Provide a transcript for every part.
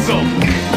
handsome.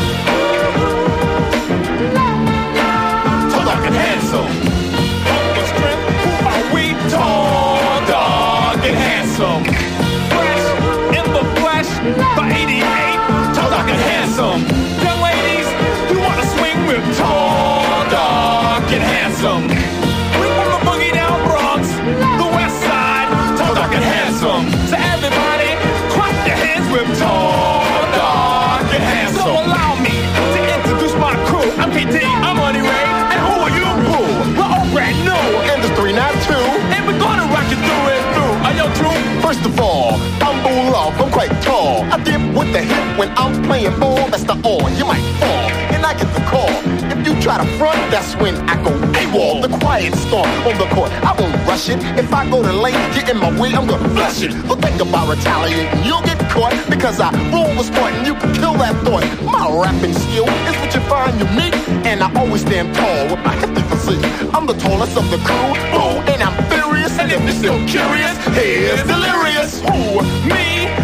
Tall, dark, and handsome. For strength, who are we? Tall, dark, and handsome. Fresh in the flesh by 88. Tall, dark, and handsome. Young ladies, you wanna swing with tall, dark, and handsome. We from the boogie down Bronx, the west side. Tall, dark, and handsome. So everybody, clap your hands with tall, dark, and handsome. So allow me to introduce my crew. I'm KT, I'm Money Ray, and who are you? Who? We're all brand new. Industry not two. And we're gonna rock you through and through. Are you true? First of all, I'm Bull Love, I'm quite tall. I dip with the hip when I'm playing ball. That's the all, you might fall, and I get the call. If you try to front, that's when I go AWOL. The quiet storm on the court, I won't rush it. If I go to lane, get in my way, I'm gonna flush it. Don't think about retaliating, you'll get caught. Because I rule the sport and you can kill that thought. My rapping skill is what you find unique. And I always stand tall with my hefty physique. I'm the tallest of the crew, ooh, and I'm furious. And if you're still curious, here's delirious. Who? Me?